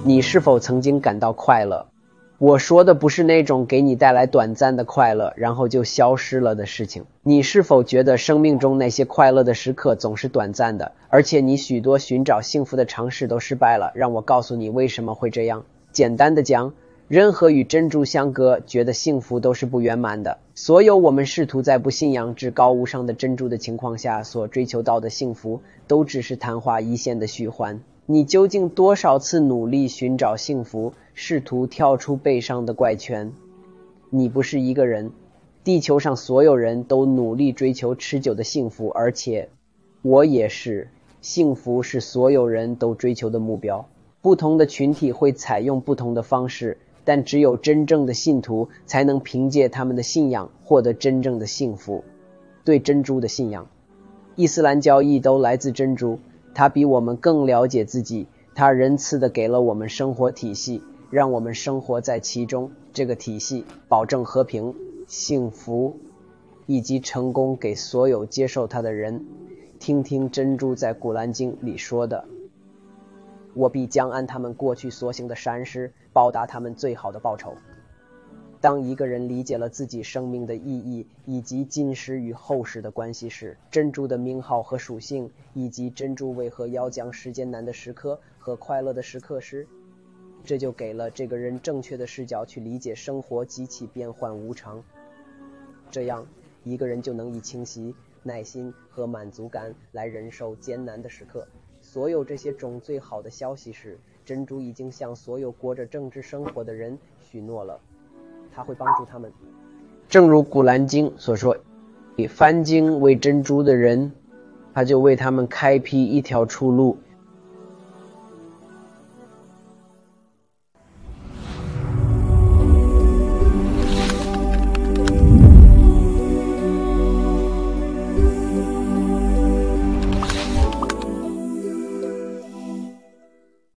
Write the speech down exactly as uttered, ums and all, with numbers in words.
你是否曾经感到快乐？我说的不是那种给你带来短暂的快乐，然后就消失了的事情。你是否觉得生命中那些快乐的时刻总是短暂的，而且你许多寻找幸福的尝试都失败了？让我告诉你为什么会这样。简单的讲，任何与真主相隔觉得幸福都是不圆满的。所有我们试图在不信仰至高无上的真主的情况下所追求到的幸福，都只是昙花一现的虚幻。你究竟多少次努力寻找幸福，试图跳出悲伤的怪圈？你不是一个人，地球上所有人都努力追求持久的幸福，而且我也是。幸福是所有人都追求的目标。不同的群体会采用不同的方式，但只有真正的信徒才能凭借他们的信仰获得真正的幸福。对真主的信仰，伊斯兰教义都来自真主，他比我们更了解自己，他仁慈地给了我们生活体系，让我们生活在其中。这个体系保证和平、幸福以及成功给所有接受他的人。听听真主在古兰经里说的：我必将按他们过去所行的善事报答他们最好的报酬。当一个人理解了自己生命的意义以及今时与后世的关系时，真主的名号和属性，以及真主为何要将世间难的时刻和快乐的时刻时，这就给了这个人正确的视角去理解生活极其变幻无常。这样一个人就能以清晰、耐心和满足感来忍受艰难的时刻。所有这些种最好的消息是，真主已经向所有过着正直生活的人许诺了，他会帮助他们。正如古兰经所说，以翻经为真主的人，他就为他们开辟一条出路，